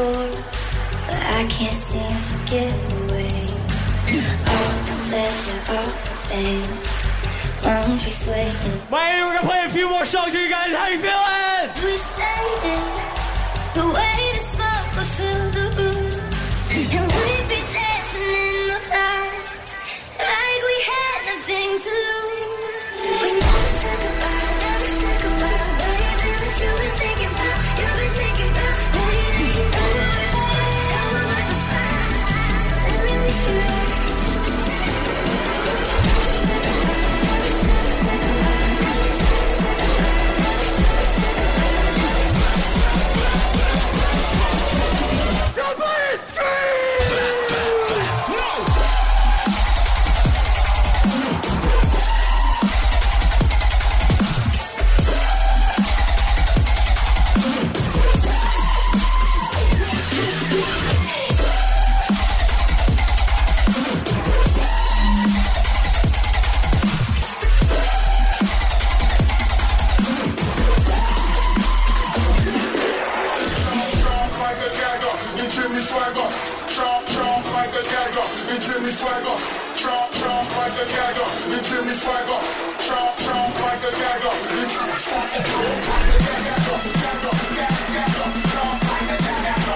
before, but I can't seem to get away. All the pleasure, all the pain. Won't you sway me? Miami, we're gonna play a few more songs for you guys. How you feeling? We stayed in the way the smoke would fill the room, and we'd be dancing in the lights like we had nothing to lose. We never said goodbye, never said goodbye, baby. What you've been thinking about, you've been thinking about lately. Now we're like the fire, so that really can. Somebody scream! Swagger, chomp chomp like a dagger, and Jimmy Swagger, chomp chomp like a dagger, and Jimmy Swagger, chomp chomp like a dagger, and Jimmy Swagger, chomp like a dagger, chomp like a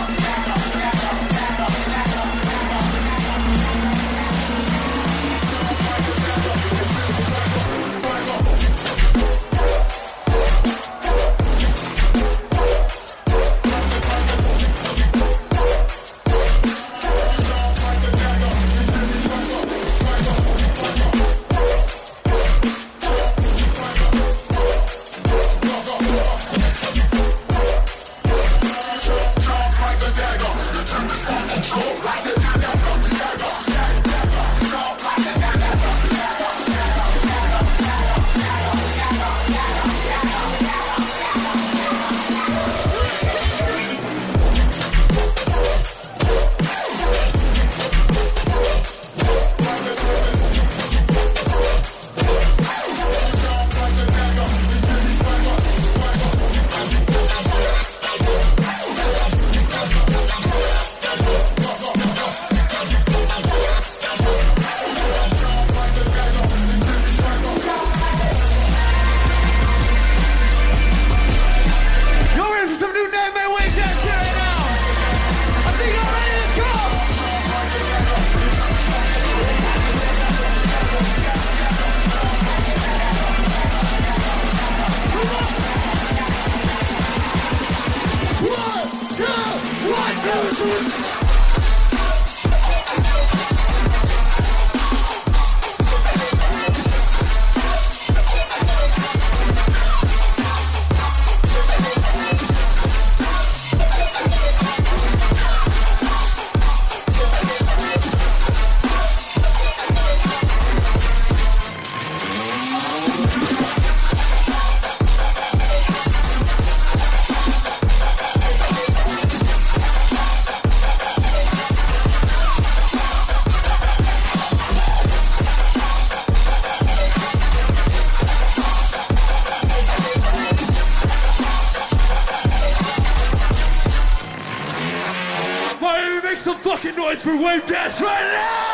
For Wave Dash right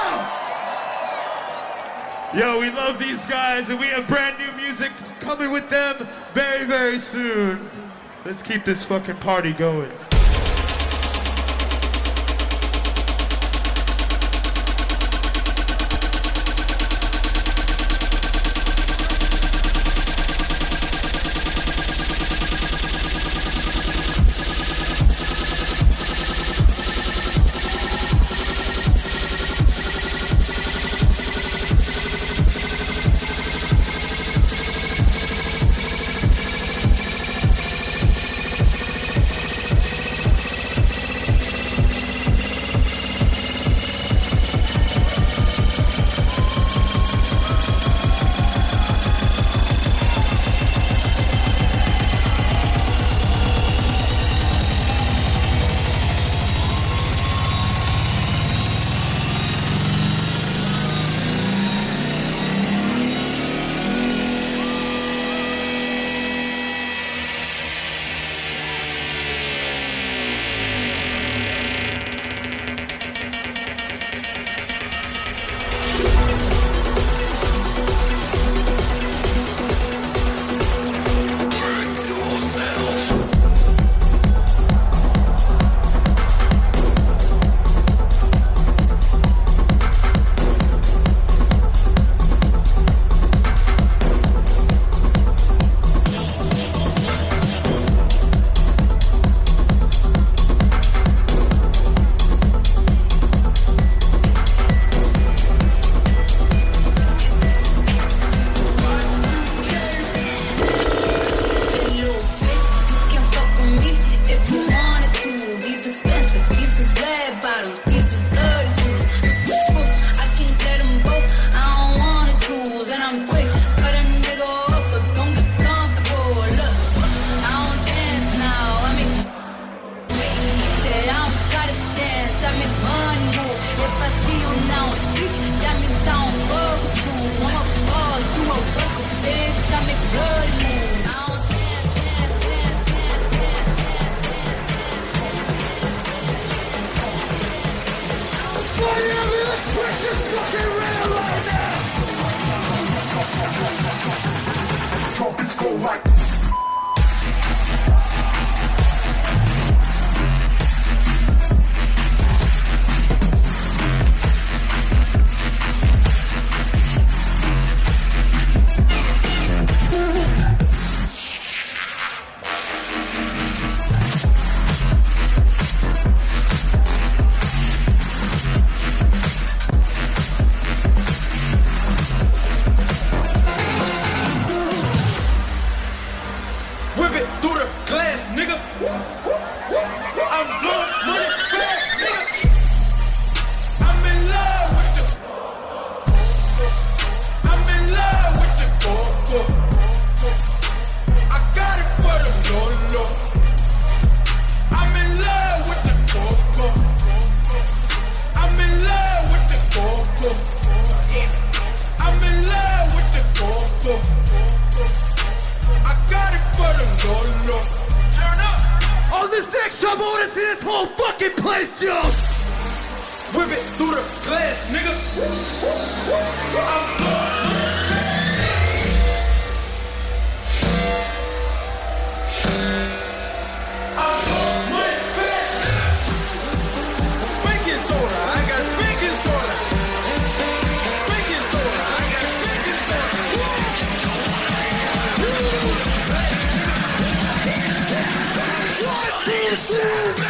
now! Yo, we love these guys and we have brand new music coming with them very, very soon. Let's keep this fucking party going. some red bottoms. These is bloody shoes. I can't let them both. I don't wanna choose. And I'm quick. Cut a nigga off, so don't get comfortable. Look, I don't dance now. I make said I don't gotta dance. I make money move. If I see you now speak, that means I don't fuck with you. I'm a boss, you a worker, bitch. I make bloody moves. I don't Trumpets go like. On this next job, I wanna see this whole fucking place jump! Whip it through the glass, nigga. Baking soda, I got baking soda. Baking soda, I got baking soda.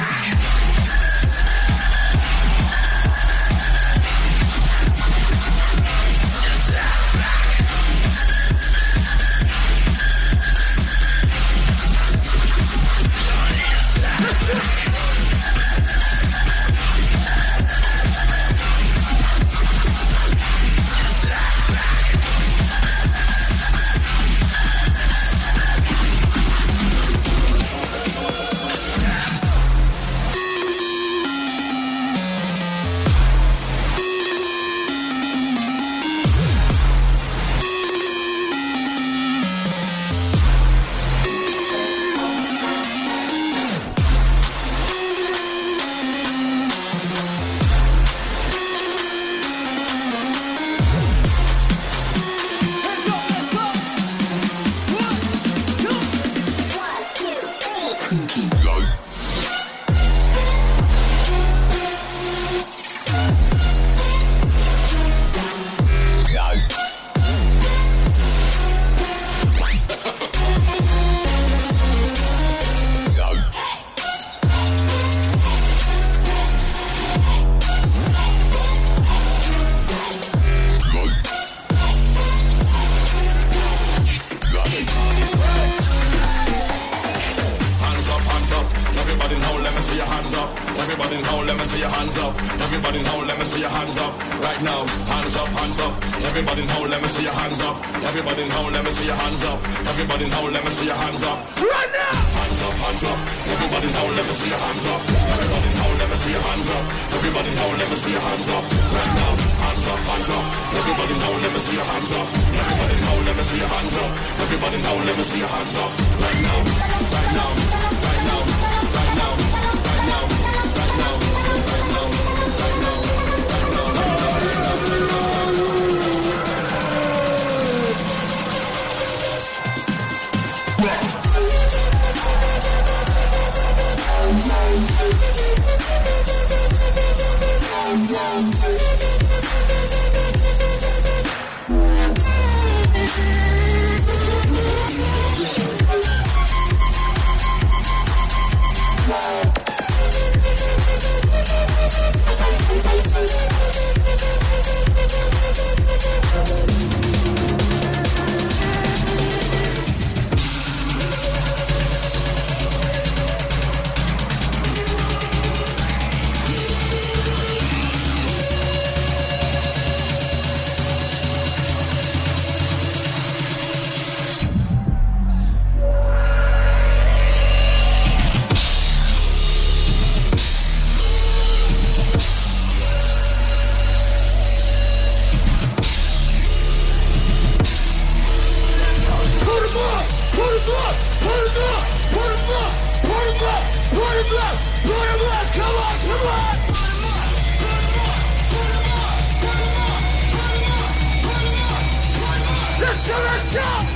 So let's go!